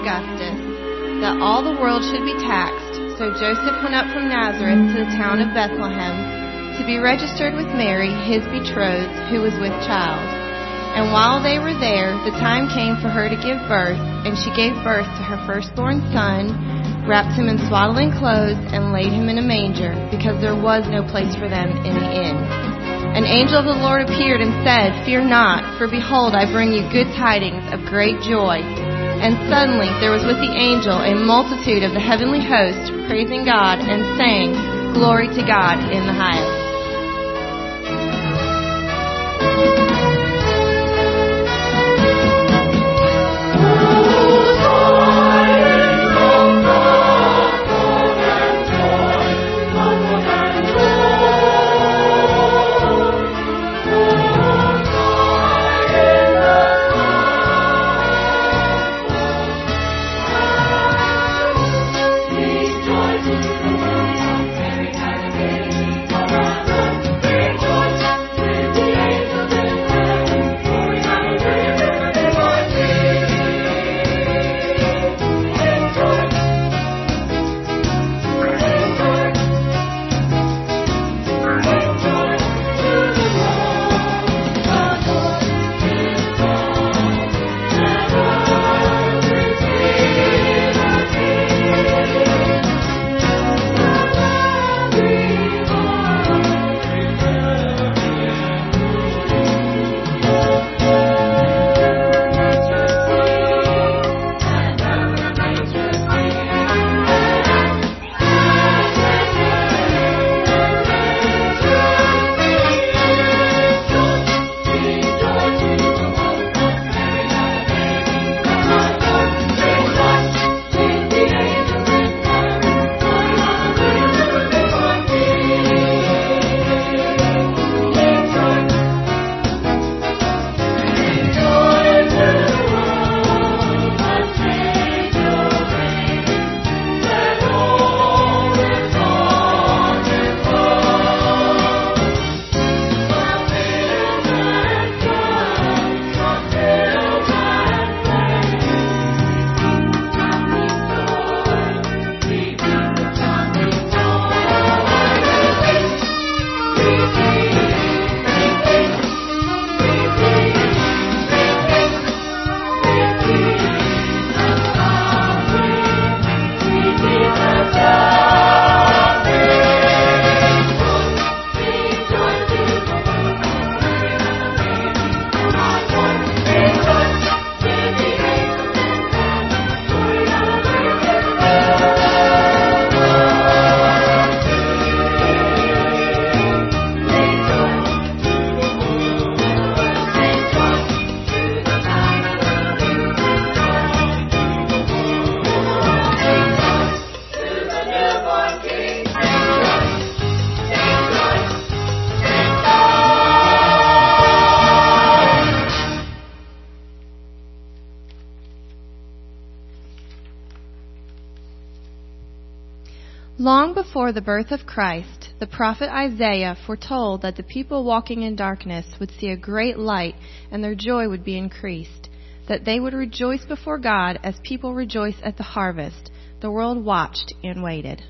Augustus, that all the world should be taxed. So Joseph went up from Nazareth to the town of Bethlehem to be registered with Mary, his betrothed, who was with child. And while they were there, the time came for her to give birth, and she gave birth to her firstborn son, wrapped him in swaddling clothes, and laid him in a manger, because there was no place for them in the inn. An angel of the Lord appeared and said, "Fear not, for behold, I bring you good tidings of great joy." And suddenly there was with the angel a multitude of the heavenly host, praising God and saying, "Glory to God in the highest." Long before the birth of Christ, the prophet Isaiah foretold that the people walking in darkness would see a great light and their joy would be increased, that they would rejoice before God as people rejoice at the harvest. The world watched and waited.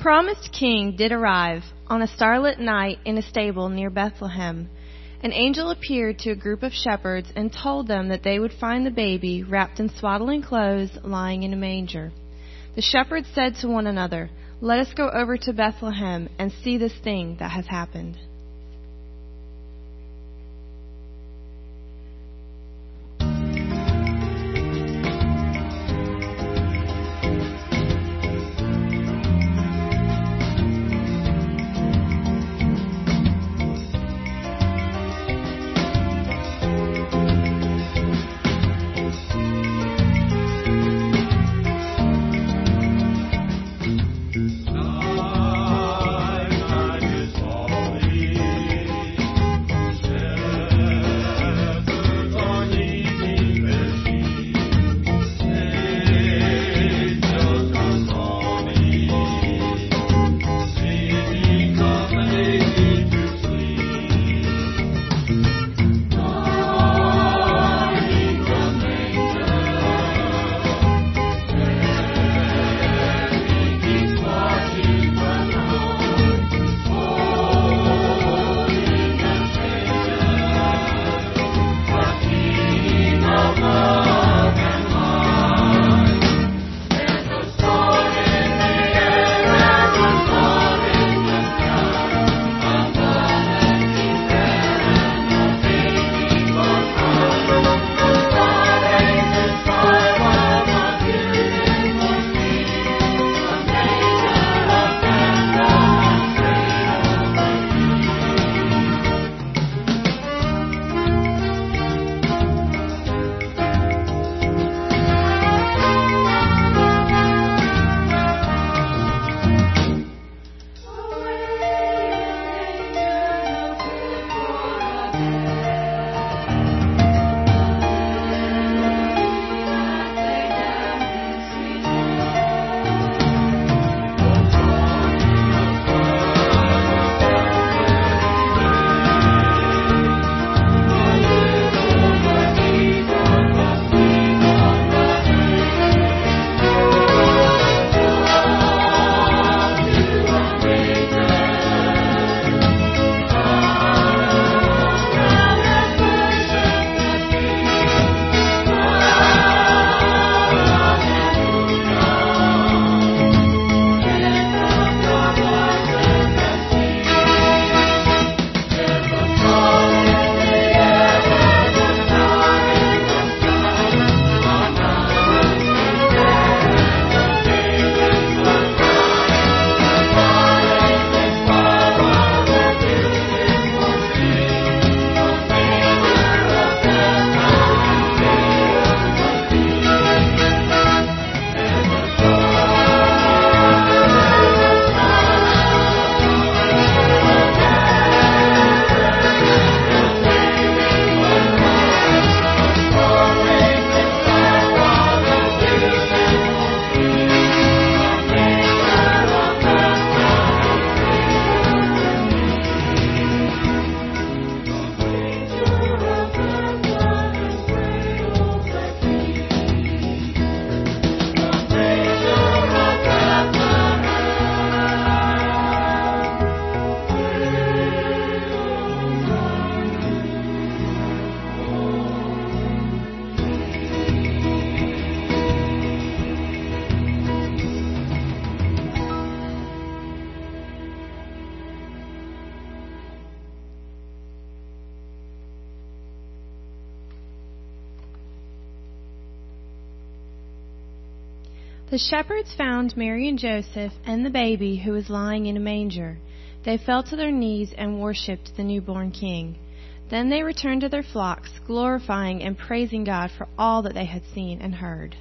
promised king did arrive on a starlit night in a stable near Bethlehem. An angel appeared to a group of shepherds and told them that they would find the baby wrapped in swaddling clothes, lying in a manger. The shepherds said to one another, "Let us go over to Bethlehem and see this thing that has happened." The shepherds found Mary and Joseph and the baby who was lying in a manger. They fell to their knees and worshipped the newborn king. Then they returned to their flocks, glorifying and praising God for all that they had seen and heard.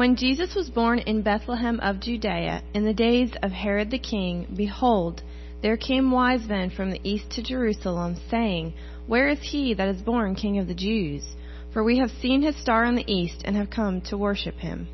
When Jesus was born in Bethlehem of Judea, in the days of Herod the king, behold, there came wise men from the east to Jerusalem, saying, Where is he that is born King of the Jews? For we have seen his star in the east, and have come to worship him.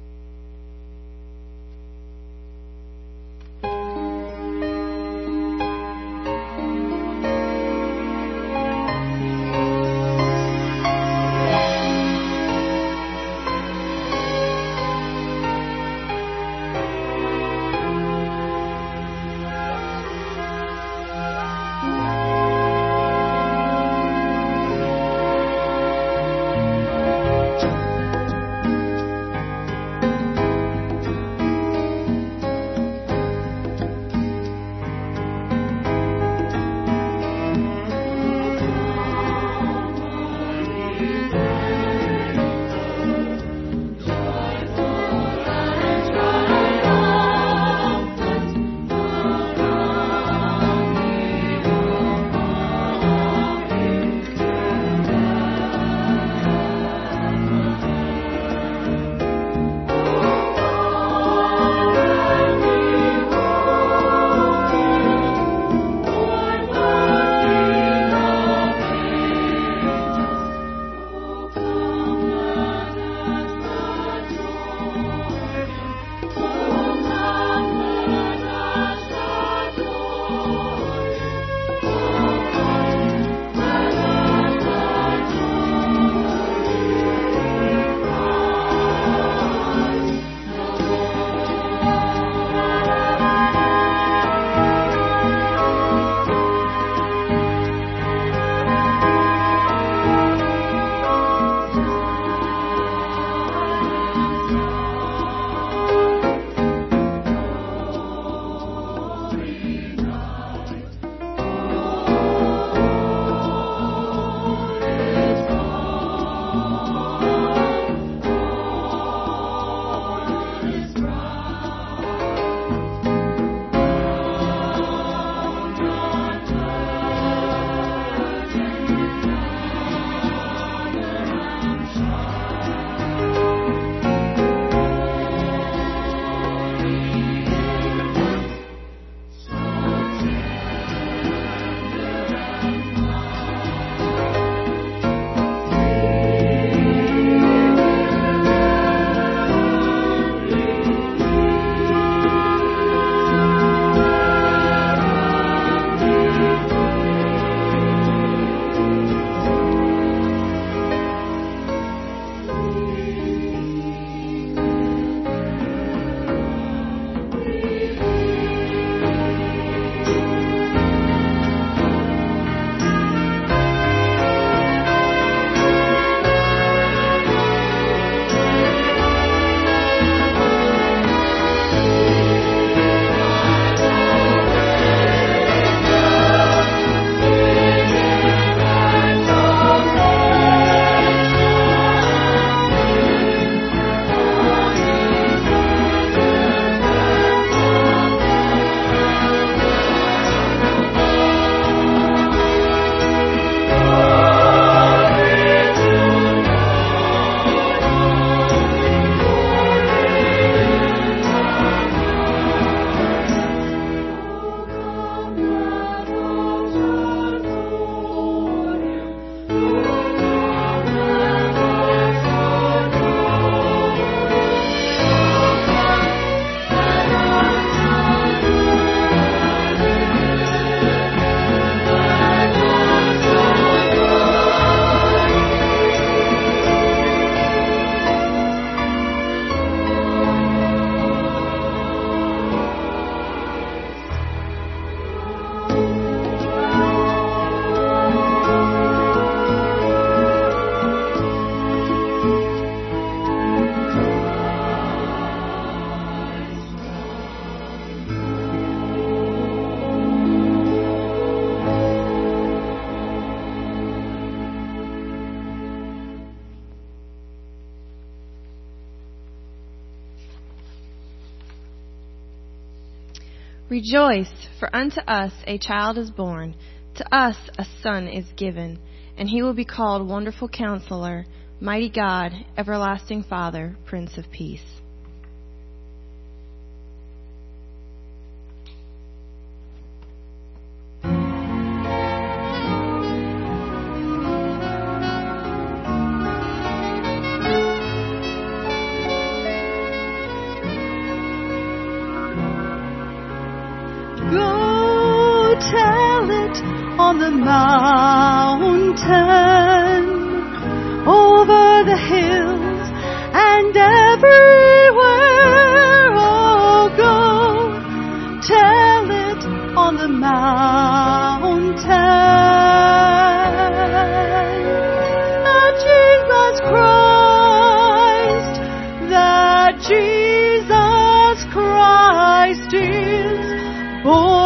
Rejoice, for unto us a child is born, to us a son is given, and he will be called Wonderful Counselor, Mighty God, everlasting Father, Prince of Peace. Tell it on the mountain, over the hills and everywhere. Oh, go tell it on the mountain that Jesus Christ is born.